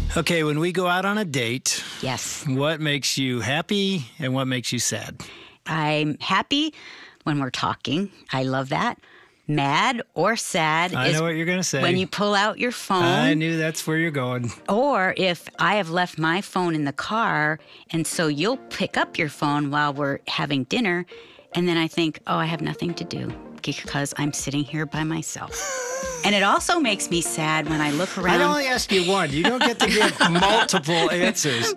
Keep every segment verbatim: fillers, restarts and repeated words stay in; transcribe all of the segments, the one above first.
Okay, when we go out on a date, Yes. what makes you happy and what makes you sad? I'm happy when we're talking. I love that. Mad or sad I is know what you're going to say. when you pull out your phone. I knew that's where you're going. Or if I have left my phone in the car, and so you'll pick up your phone while we're having dinner, and then I think, oh, I have nothing to do because I'm sitting here by myself. And it also makes me sad when I look around. I'd only ask you one. You don't get to give multiple answers.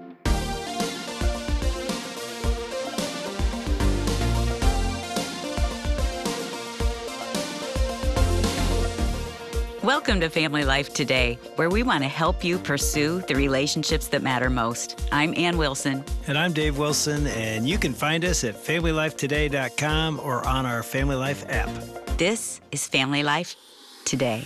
Welcome to Family Life Today, where we want to help you pursue the relationships that matter most. I'm Ann Wilson. And I'm Dave Wilson, and you can find us at family life today dot com or on our Family Life app. This is Family Life Today.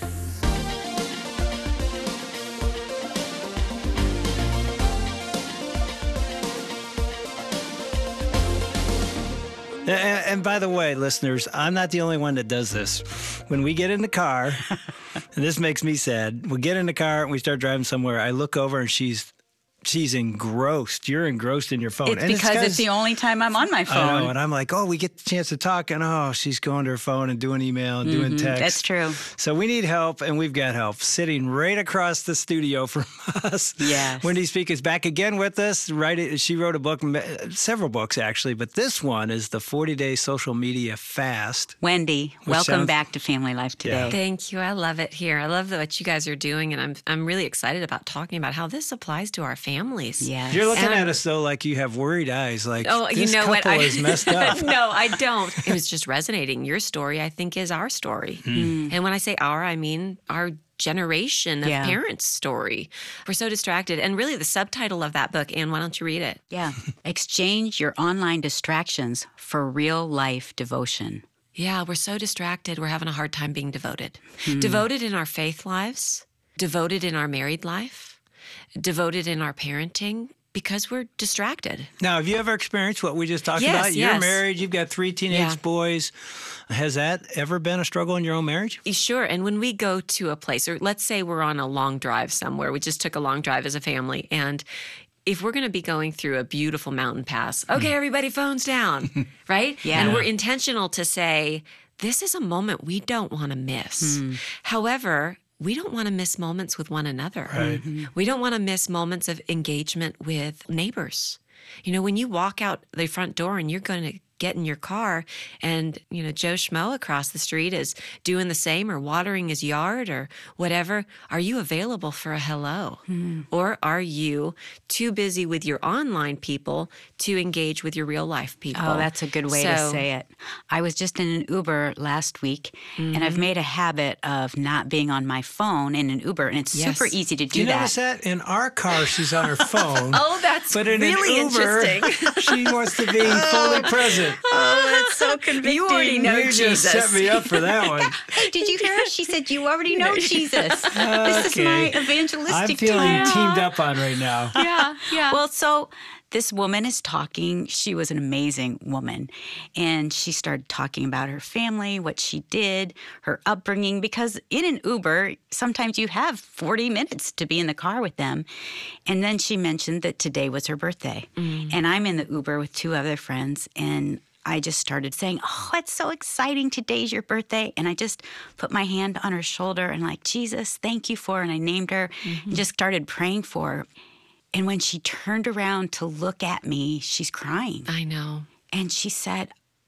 And by the way, listeners, I'm not the only one that does this. When we get in the car, and this makes me sad, we get in the car and we start driving somewhere, I look over and she's she's engrossed. You're engrossed in your phone. It's and because it's, it's the only time I'm on my phone. I know, and I'm like, oh, we get the chance to talk, and oh, she's going to her phone and doing email and mm-hmm, doing text. That's true. So we need help, and we've got help. Sitting right across the studio from us. Yes. Wendy Speak is back again with us. Right, she wrote a book, several books actually, but this one is the forty-day Social Media Fast. Wendy, welcome sounds, back to Family Life Today. Yeah. Thank you. I love it here. I love what you guys are doing, and I'm I'm really excited about talking about how this applies to our families. Yes. You're looking And at us though like you have worried eyes, like oh, this you know couple what? I, is messed up. No, I don't. It was just resonating. Your story, I think, is our story. Mm. And when I say our, I mean our generation of Yeah. parents' story. We're so distracted. And really the subtitle of that book, Anne, why don't you read it? Yeah. Exchange your online distractions for real life devotion. Yeah, we're so distracted. We're having a hard time being devoted. Hmm. Devoted in our faith lives, devoted in our married life, devoted in our parenting, because we're distracted. Now, have you ever experienced what we just talked Yes, about? You're yes. married, you've got three teenage Yeah. boys. Has that ever been a struggle in your own marriage? Sure. And when we go to a place, or let's say we're on a long drive somewhere, we just took a long drive as a family, and if we're going to be going through a beautiful mountain pass, okay, everybody phones down, right? Yeah. And we're intentional to say, this is a moment we don't want to miss. Hmm. However, we don't want to miss moments with one another. Right. Mm-hmm. We don't want to miss moments of engagement with neighbors. You know, when you walk out the front door and you're going to get in your car and, you know, Joe Schmo across the street is doing the same or watering his yard or whatever, are you available for a hello? Mm. Or are you too busy with your online people to engage with your real life people? Oh, that's a good way to So- say it. I was just in an Uber last week, Mm-hmm. and I've made a habit of not being on my phone in an Uber, and it's Yes. super easy to do, Do you that. notice that? In our car, she's on her phone. Oh, that's But in really an Uber, interesting. she wants to be fully present. Oh, that's so convicting. You already know you Jesus. just set me up for that one. Hey, did you hear her? She said, you already know Jesus. This is my Okay. evangelistic I'm feeling time. teamed up on right now. Yeah, yeah. Well, so this woman is talking. She was an amazing woman. And she started talking about her family, what she did, her upbringing, because in an Uber, sometimes you have forty minutes to be in the car with them. And then she mentioned that today was her birthday. Mm. And I'm in the Uber with two other friends, and I just started saying, oh, it's so exciting. Today's your birthday. And I just put my hand on her shoulder and like, Jesus, thank you for her. And I named her mm-hmm. and just started praying for her. And when she turned around to look at me, she's crying. I know. And she said,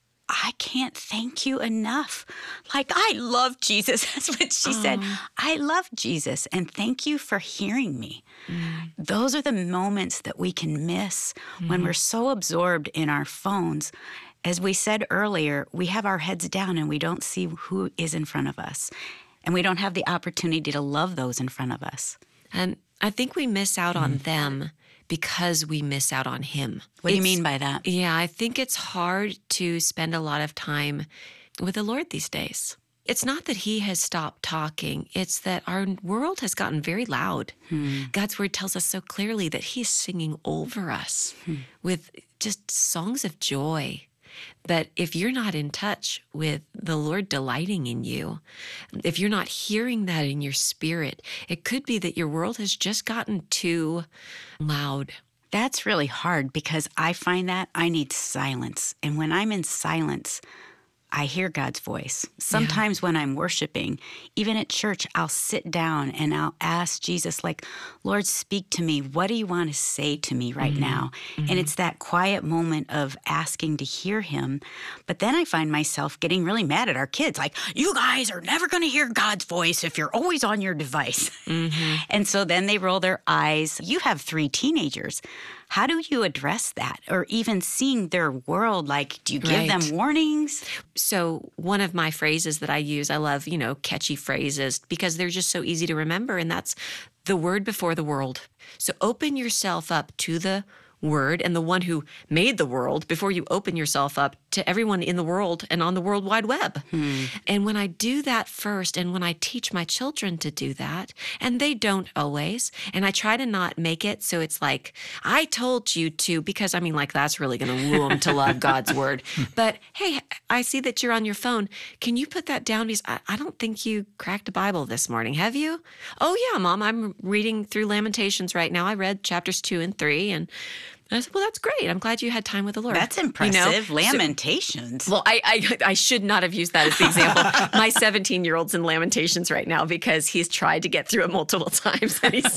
I can't thank you enough. Like, I love Jesus. That's what she oh. said. I love Jesus, and thank you for hearing me. Mm. Those are the moments that we can miss mm. when we're so absorbed in our phones. As we said earlier, we have our heads down and we don't see who is in front of us. And we don't have the opportunity to love those in front of us. And I think we miss out on them because we miss out on him. What do you It's- mean by that? Yeah, I think it's hard to spend a lot of time with the Lord these days. It's not that he has stopped talking. It's that our world has gotten very loud. Hmm. God's word tells us so clearly that he's singing over us hmm. with just songs of joy. But if you're not in touch with the Lord delighting in you, if you're not hearing that in your spirit, it could be that your world has just gotten too loud. That's really hard because I find that I need silence. And when I'm in silence, I hear God's voice. Sometimes yeah. when I'm worshiping, even at church, I'll sit down and I'll ask Jesus, like, Lord, speak to me. What do you want to say to me right mm-hmm. now? Mm-hmm. And it's that quiet moment of asking to hear him. But then I find myself getting really mad at our kids. Like, you guys are never going to hear God's voice if you're always on your device. Mm-hmm. And so then they roll their eyes. You have three teenagers. How do you address that? Or even seeing their world, like, do you give right. them warnings? So one of my phrases that I use, I love, you know, catchy phrases because they're just so easy to remember. And that's the word before the world. So open yourself up to the word and the one who made the world before you open yourself up to everyone in the world and on the World Wide Web. Hmm. And when I do that first, and when I teach my children to do that, and they don't always, and I try to not make it so it's like, I told you to, because I mean, like, that's really going to woo them to love God's word. But hey, I see that you're on your phone. Can you put that down? Because I, I don't think you cracked a Bible this morning, have you? Oh yeah, Mom, I'm reading through Lamentations right now. I read chapters two and three, and I said, well, that's great. I'm glad you had time with the Lord. That's impressive. You know? Lamentations. So, well, I, I I should not have used that as the example. My seventeen-year-old's in Lamentations right now because he's tried to get through it multiple times. And he's,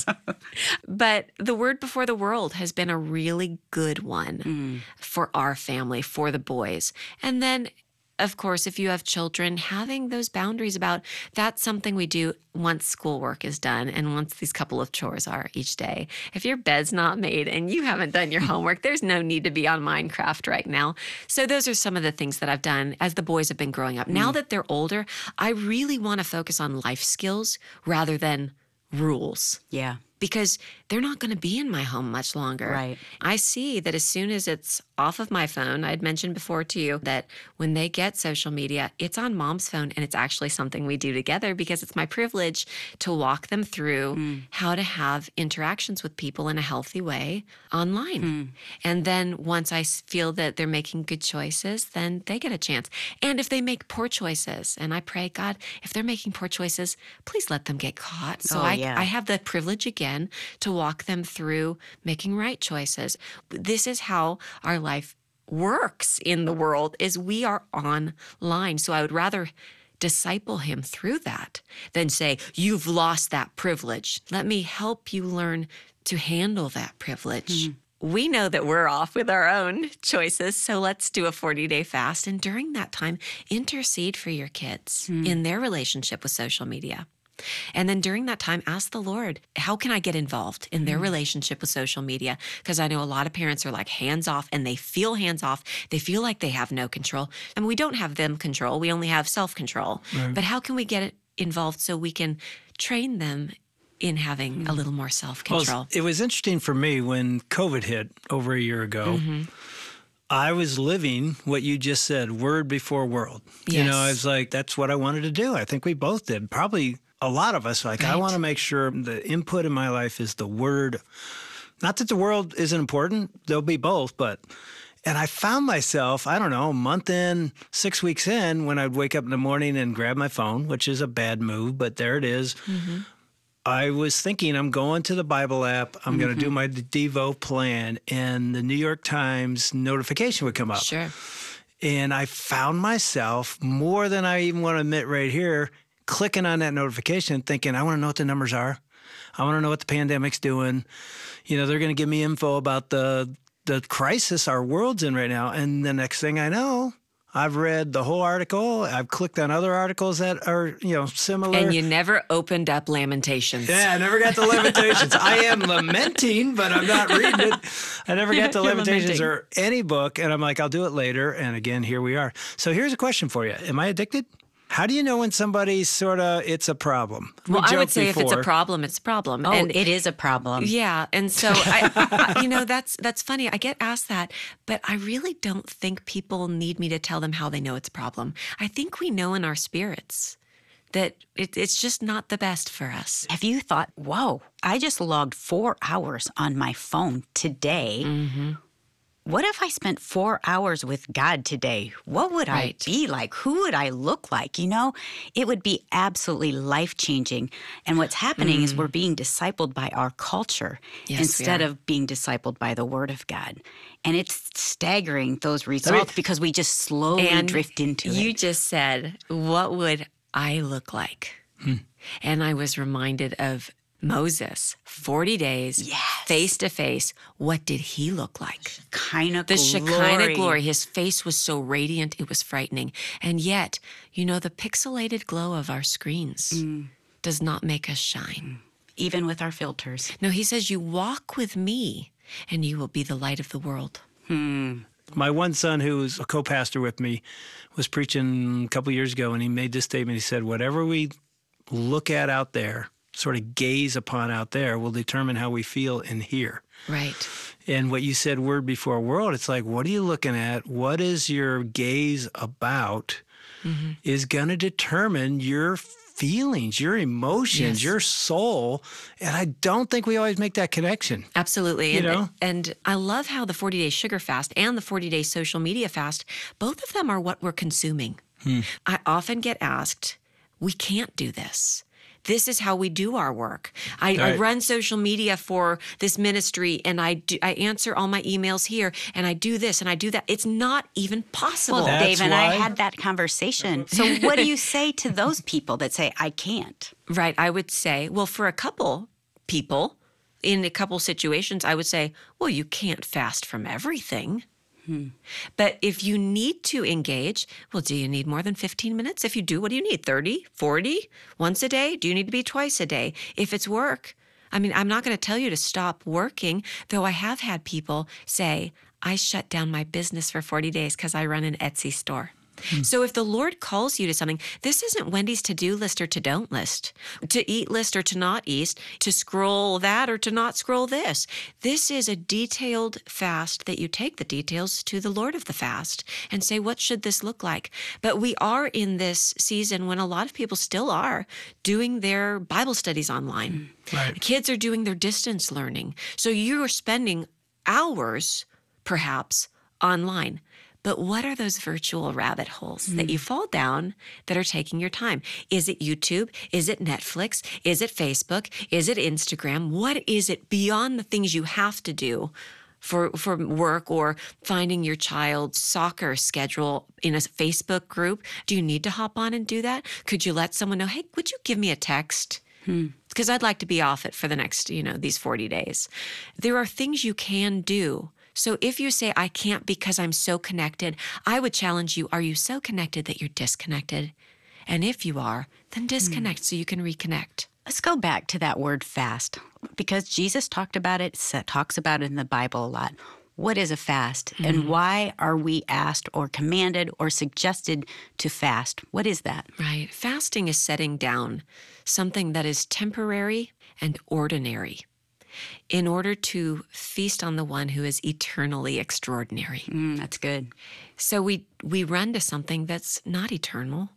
but the word before the world has been a really good one mm. for our family, for the boys. And then, of course, if you have children, having those boundaries about that's something we do once schoolwork is done and once these couple of chores are each day. If your bed's not made and you haven't done your homework, there's no need to be on Minecraft right now. So those are some of the things that I've done as the boys have been growing up. Mm. Now that they're older, I really want to focus on life skills rather than rules. Yeah. Because they're not going to be in my home much longer. Right. I see that as soon as it's off of my phone, I'd mentioned before to you that when they get social media, it's on Mom's phone, and it's actually something we do together because it's my privilege to walk them through mm. how to have interactions with people in a healthy way online. Mm. And then once I feel that they're making good choices, then they get a chance. And if they make poor choices, and I pray, God, if they're making poor choices, please let them get caught. So oh, I, yeah. I have the privilege again to walk them through making right choices. This is how our life works in the world, is we are online. So I would rather disciple him through that than say, you've lost that privilege. Let me help you learn to handle that privilege. Mm-hmm. We know that we're off with our own choices, so let's do a forty-day fast. And during that time, intercede for your kids mm. in their relationship with social media. And then during that time, ask the Lord, how can I get involved in their mm. relationship with social media? Because I know a lot of parents are like hands off, and they feel hands off. They feel like they have no control. And we don't have them control. We only have self-control. Right. But how can we get involved so we can train them in having mm. a little more self-control? Well, it was interesting for me when COVID hit over a year ago. Mm-hmm. I was living what you just said, word before world. Yes. You know, I was like, that's what I wanted to do. I think we both did. Probably a lot of us, like, right. I want to make sure the input in my life is the word. Not that the world isn't important. There'll be both, but, and I found myself, I don't know, a month in, six weeks in, when I'd wake up in the morning and grab my phone, which is a bad move, but there it is. Mm-hmm. I was thinking, I'm going to the Bible app, I'm mm-hmm. going to do my Devo plan, and the New York Times notification would come up. Sure. And I found myself, more than I even want to admit right here, clicking on that notification thinking, I want to know what the numbers are. I want to know what the pandemic's doing. You know, they're going to give me info about the the crisis our world's in right now. And the next thing I know, I've read the whole article. I've clicked on other articles that are, you know, similar. And you never opened up Lamentations. Yeah, I never got to Lamentations. I am lamenting, but I'm not reading it. I never got to Lamentations or any book. And I'm like, I'll do it later. And again, here we are. So here's a question for you. Am I addicted? How do you know when somebody's sort of, it's a problem? We well, I would say before. if it's a problem, it's a problem. Oh, and it is a problem. Yeah. And so, I, I, you know, that's that's funny. I get asked that, but I really don't think people need me to tell them how they know it's a problem. I think we know in our spirits that it, it's just not the best for us. Have you thought, whoa, I just logged four hours on my phone today. Mm-hmm. what if I spent four hours with God today? What would Right. I be like? Who would I look like? You know, it would be absolutely life-changing. And what's happening is we're being discipled by our culture Yes, we instead are. of being discipled by the Word of God. And it's staggering, those results, because we just slowly And drift into you it. just said, what would I look like? And I was reminded of Moses, forty days, Yes. face to face. What did he look like? Shekinah The glory. Shekinah glory. His face was so radiant, it was frightening. And yet, you know, the pixelated glow of our screens does not make us shine. Even with our filters. No, he says, you walk with me and you will be the light of the world. My one son, who was a co-pastor with me, was preaching a couple years ago, and he made this statement. He said, whatever we look at out there, sort of gaze upon out there, will determine how we feel in here. Right. And what you said, word before world, it's like, what are you looking at? What is your gaze about is going to determine your feelings, your emotions, Yes. your soul. And I don't think we always make that connection. Absolutely. You and, know? and I love how the forty-day sugar fast and the forty-day social media fast, both of them are what we're consuming. I often get asked, we can't do this. This is how we do our work. I, I Right. run social media for this ministry, and I do, I answer all my emails here, and I do this and I do that. It's not even possible. Well, That's Dave and I why- had that conversation. So what do you say to those people that say, I can't? Right. I would say, well, for a couple people, in a couple situations, I would say, well, you can't fast from everything. But if you need to engage, well, do you need more than fifteen minutes? If you do, what do you need? thirty, forty, once a day? Do you need to be twice a day? If it's work, I mean, I'm not going to tell you to stop working, though I have had people say, I shut down my business for forty days because I run an Etsy store. So if the Lord calls you to something, this isn't Wendy's to-do list or to-don't list, to eat list or to not eat, to scroll that or to not scroll this. This is a detailed fast that you take the details to the Lord of the fast and say, what should this look like? But we are in this season when a lot of people still are doing their Bible studies online. Right. Kids are doing their distance learning. So you're spending hours, perhaps, online. But what are those virtual rabbit holes that you fall down that are taking your time? Is it YouTube? Is it Netflix? Is it Facebook? Is it Instagram? What is it beyond the things you have to do for, for work or finding your child's soccer schedule in a Facebook group? Do you need to hop on and do that? Could you let someone know, hey, would you give me a text? Because I'd like to be off it for the next, you know, these forty days. There are things you can do. So if you say, I can't because I'm so connected, I would challenge you, are you so connected that you're disconnected? And if you are, then disconnect so you can reconnect. Let's go back to that word fast, because Jesus talked about it, sa- talks about it in the Bible a lot. What is a fast, and why are we asked or commanded or suggested to fast? What is that? Right. Fasting is setting down something that is temporary and ordinary in order to feast on the one who is eternally extraordinary. Mm, that's good. So we we run to something that's not eternal,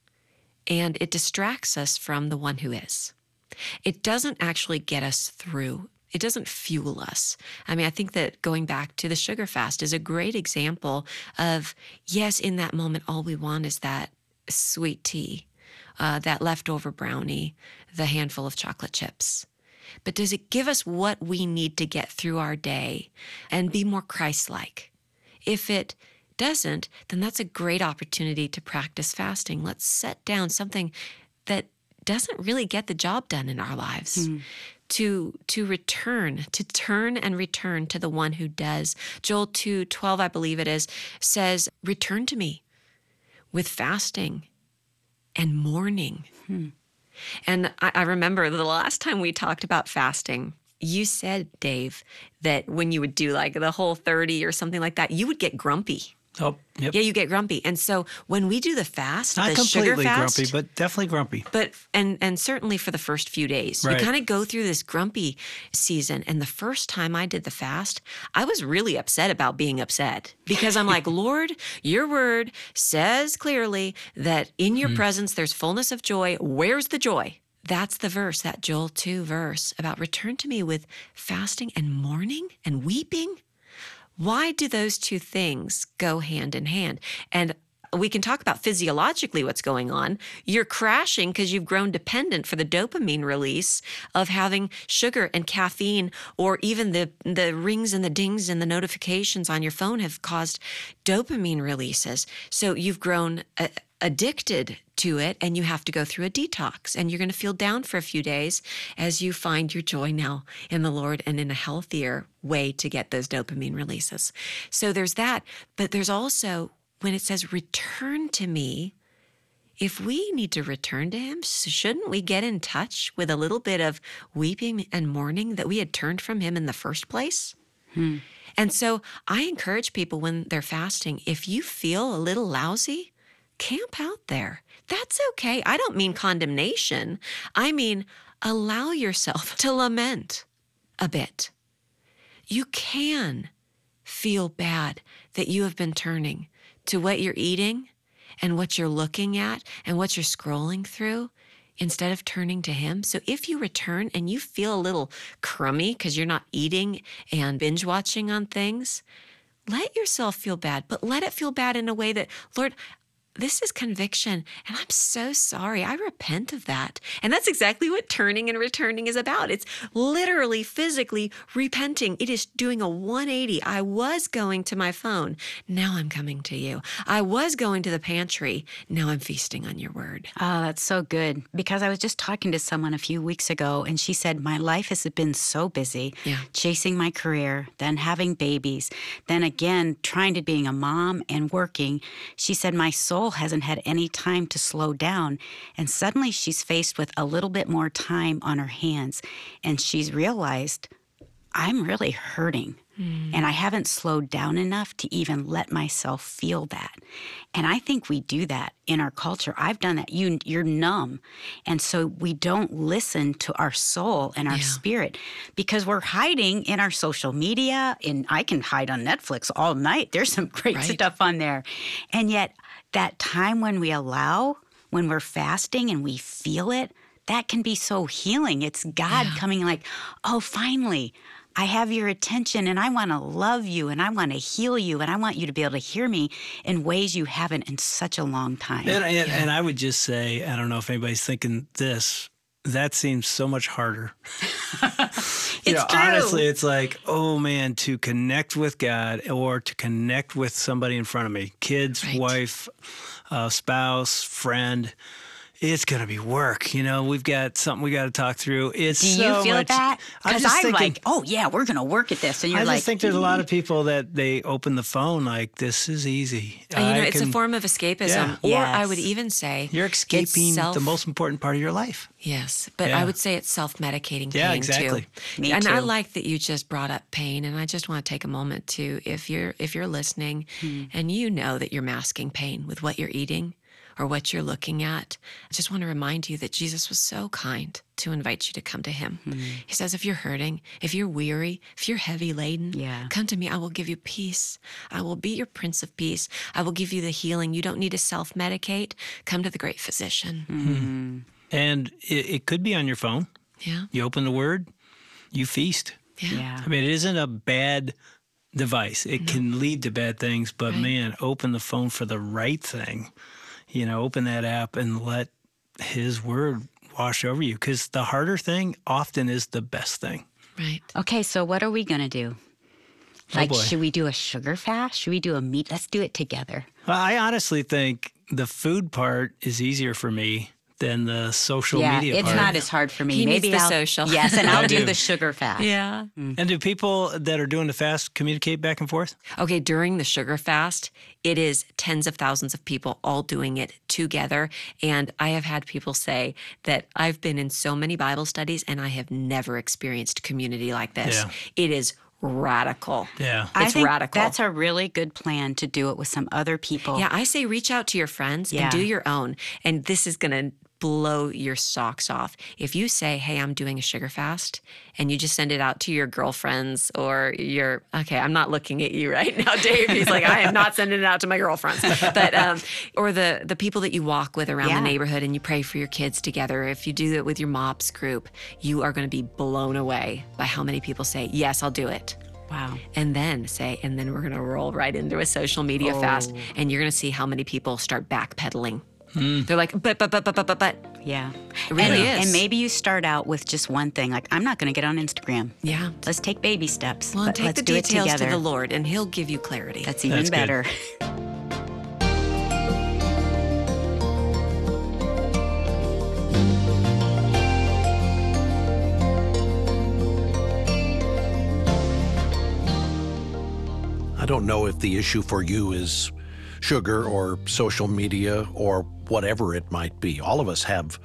and it distracts us from the one who is. It doesn't actually get us through. It doesn't fuel us. I mean, I think that going back to the sugar fast is a great example of, yes, in that moment, all we want is that sweet tea, uh, that leftover brownie, the handful of chocolate chips. But does it give us what we need to get through our day and be more Christ-like? If it doesn't, then that's a great opportunity to practice fasting. Let's set down something that doesn't really get the job done in our lives. To to return, to turn and return to the one who does. Joel two twelve, I believe it is, says, return to me with fasting and mourning. And I, I remember the last time we talked about fasting, you said, Dave, that when you would do like the whole thirty or something like that, you would get grumpy. Oh, yep. Yeah, you get grumpy. And so when we do the fast, Not the sugar completely fast, grumpy, but definitely grumpy. but and and certainly for the first few days, Right. you kind of go through this grumpy season. And the first time I did the fast, I was really upset about being upset because I'm like, Lord, your word says clearly that in your presence there's fullness of joy. Where's the joy? That's the verse, that Joel two verse about return to me with fasting and mourning and weeping. Why do those two things go hand in hand? And we can talk about physiologically what's going on. You're crashing because you've grown dependent for the dopamine release of having sugar and caffeine, or even the, the rings and the dings and the notifications on your phone have caused dopamine releases. So you've grown uh, addicted to it, and you have to go through a detox, and you're going to feel down for a few days as you find your joy now in the Lord and in a healthier way to get those dopamine releases. So there's that, but there's also, when it says return to me, if we need to return to him, shouldn't we get in touch with a little bit of weeping and mourning that we had turned from him in the first place? Hmm. And so I encourage people when they're fasting, if you feel a little lousy, camp out there. That's okay. I don't mean condemnation. I mean, allow yourself to lament a bit. You can feel bad that you have been turning to what you're eating and what you're looking at and what you're scrolling through instead of turning to him. So if you return and you feel a little crummy because you're not eating and binge watching on things, let yourself feel bad, but let it feel bad in a way that, Lord, this is conviction, and I'm so sorry. I repent of that. And that's exactly what turning and returning is about. It's literally, physically repenting. It is doing a one eighty. I was going to my phone. Now I'm coming to you. I was going to the pantry. Now I'm feasting on your word. Oh, that's so good. Because I was just talking to someone a few weeks ago, and she said, my life has been so busy, yeah. chasing my career, then having babies, then again, trying to being a mom and working. She said, my soul hasn't had any time to slow down. And suddenly she's faced with a little bit more time on her hands. And she's realized, I'm really hurting. Mm. And I haven't slowed down enough to even let myself feel that. And I think we do that in our culture. I've done that. You, you're numb. And so we don't listen to our soul and our yeah. spirit because we're hiding in our social media. And I can hide on Netflix all night. There's some great right. stuff on there. And yet that time when we allow, when we're fasting and we feel it, that can be so healing. It's God yeah. coming like, oh, finally, I have your attention and I want to love you and I want to heal you and I want you to be able to hear me in ways you haven't in such a long time. And, and, yeah. and I would just say, I don't know if anybody's thinking this, that seems so much harder. It's you know, true. Honestly, it's like, oh man, to connect with God or to connect with somebody in front of me, kids, right. wife, uh, spouse, friend, it's going to be work. You know, we've got something we got to talk through. It's Do you so feel much, that? Because I'm, I'm thinking, like, oh yeah, we're going to work at this. And you're I like, just think there's a lot of people that they open the phone like, this is easy. Uh, you know, I it's can, a form of escapism. Yeah. Or Yes. I would even say you're escaping self- the most important part of your life. Yes, but Yeah. I would say it's self-medicating Yeah, pain exactly. too. Me and too. I like that you just brought up pain, and I just want to take a moment to, if you're if you're listening, Hmm. and you know that you're masking pain with what you're eating or what you're looking at, I just want to remind you that Jesus was so kind to invite you to come to him. Hmm. He says, if you're hurting, if you're weary, if you're heavy laden, Yeah. come to me. I will give you peace. I will be your Prince of Peace. I will give you the healing. You don't need to self-medicate. Come to the great physician. Mm-hmm. And it, it could be on your phone. Yeah. You open the word, you feast. Yeah. Yeah. I mean, it isn't a bad device. It No. can lead to bad things, but Right. man, open the phone for the right thing. You know, open that app and let his word wash over you, because the harder thing often is the best thing. Right. Okay, so what are we going to do? Oh, Like, boy. should we do a sugar fast? Should we do a meat? Let's do it together. Well, I honestly think the food part is easier for me than the social yeah, media it's part. not as hard for me. He needs Maybe the I'll, social. Yes, and I I'll do do. the sugar fast. Yeah. And do people that are doing the fast communicate back and forth? Okay, during the sugar fast, it is tens of thousands of people all doing it together. And I have had people say that I've been in so many Bible studies and I have never experienced community like this. Yeah. It is radical. Yeah. I It's think radical. that's a really good plan to do it with some other people. Yeah, I say reach out to your friends Yeah. and do your own. And this is going to blow your socks off. If you say, hey, I'm doing a sugar fast, and you just send it out to your girlfriends or your, okay, I'm not looking at you right now, Dave. He's like, I am not sending it out to my girlfriends. But, um, or the, the people that you walk with around Yeah. the neighborhood and you pray for your kids together. If you do it with your MOPS group, you are going to be blown away by how many people say, yes, I'll do it. Wow. And then say, and then we're going to roll right into a social media Oh. fast, and you're going to see how many people start backpedaling. They're like, but, but, but, but, but, but, but. Yeah. It really and, is. And maybe you start out with just one thing, like, I'm not going to get on Instagram. Yeah. Let's take baby steps. Well, but take let's the do it details to together. the Lord, and He'll give you clarity. That's even That's good. better. I don't know if the issue for you is sugar or social media or whatever it might be. All of us have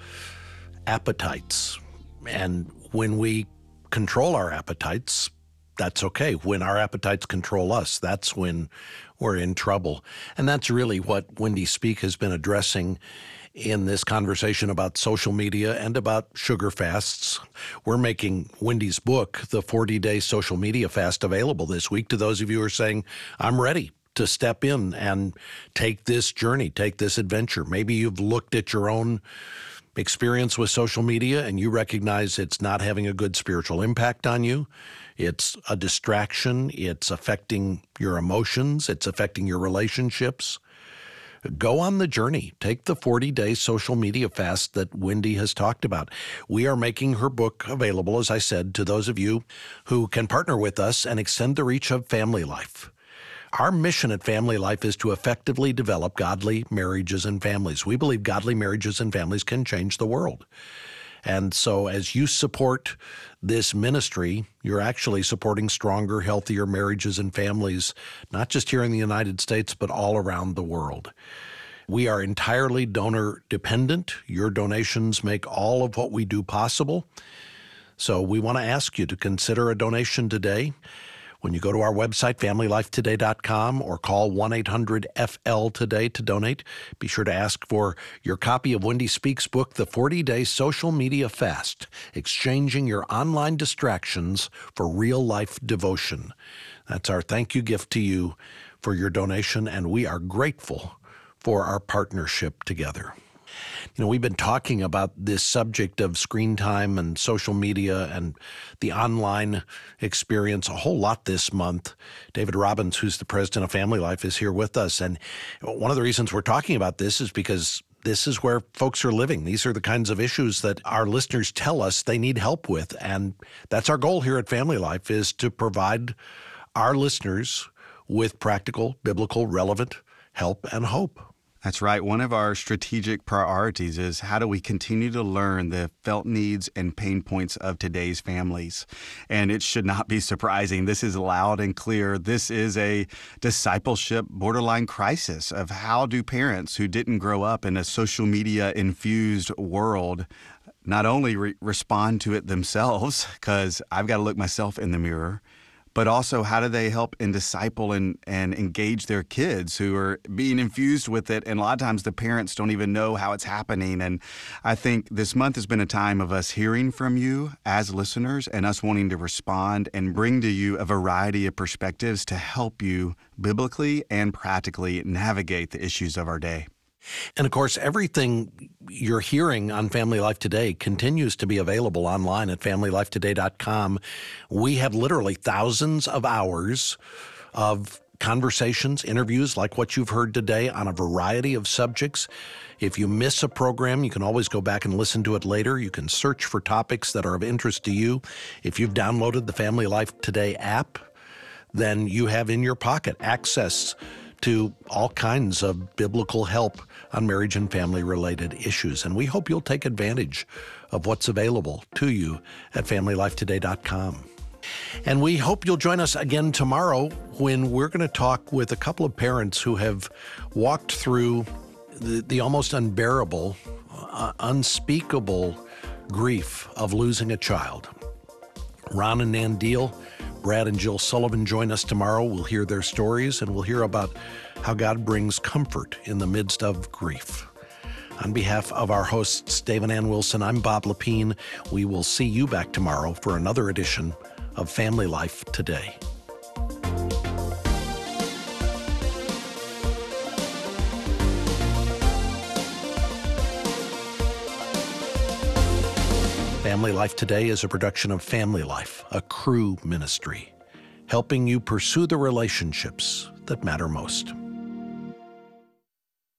appetites. And when we control our appetites, that's okay. When our appetites control us, that's when we're in trouble. And that's really what Wendy Speake has been addressing in this conversation about social media and about sugar fasts. We're making Wendy's book, The forty-Day Social Media Fast, available this week to those of you who are saying, I'm ready to step in and take this journey, take this adventure. Maybe you've looked at your own experience with social media and you recognize it's not having a good spiritual impact on you. It's a distraction. It's affecting your emotions. It's affecting your relationships. Go on the journey. Take the forty-day social media fast that Wendy has talked about. We are making her book available, as I said, to those of you who can partner with us and extend the reach of Family Life. Our mission at Family Life is to effectively develop godly marriages and families. We believe godly marriages and families can change the world. And so as you support this ministry, you're actually supporting stronger, healthier marriages and families, not just here in the United States, but all around the world. We are entirely donor dependent. Your donations make all of what we do possible. So we want to ask you to consider a donation today. When you go to our website, family life today dot com, or call one eight hundred F L today to donate, be sure to ask for your copy of Wendy Speake's book, The forty-Day Social Media Fast, Exchanging Your Online Distractions for Real-Life Devotion. That's our thank you gift to you for your donation, and we are grateful for our partnership together. You know, we've been talking about this subject of screen time and social media and the online experience a whole lot this month. David Robbins, who's the president of Family Life, is here with us. And one of the reasons we're talking about this is because this is where folks are living. These are the kinds of issues that our listeners tell us they need help with. And that's our goal here at Family Life, is to provide our listeners with practical, biblical, relevant help and hope. That's right. One of our strategic priorities is how do we continue to learn the felt needs and pain points of today's families? And it should not be surprising. This is loud and clear. This is a discipleship borderline crisis of how do parents who didn't grow up in a social media infused world not only re- respond to it themselves, because I've got to look myself in the mirror, but also how do they help and disciple and, and engage their kids who are being infused with it? And a lot of times the parents don't even know how it's happening. And I think this month has been a time of us hearing from you as listeners and us wanting to respond and bring to you a variety of perspectives to help you biblically and practically navigate the issues of our day. And of course, everything you're hearing on Family Life Today continues to be available online at family life today dot com. We have literally thousands of hours of conversations, interviews like what you've heard today on a variety of subjects. If you miss a program, you can always go back and listen to it later. You can search for topics that are of interest to you. If you've downloaded the Family Life Today app, then you have in your pocket access to all kinds of biblical help on marriage and family related issues. And we hope you'll take advantage of what's available to you at family life today dot com. And we hope you'll join us again tomorrow when we're going to talk with a couple of parents who have walked through the, the almost unbearable, uh, unspeakable grief of losing a child. Ron and Nan Deal, Brad and Jill Sullivan join us tomorrow. We'll hear their stories and we'll hear about how God brings comfort in the midst of grief. On behalf of our hosts, Dave and Ann Wilson, I'm Bob Lepine. We will see you back tomorrow for another edition of Family Life Today. Family Life Today is a production of Family Life, a Cru ministry. helping you pursue the relationships that matter most.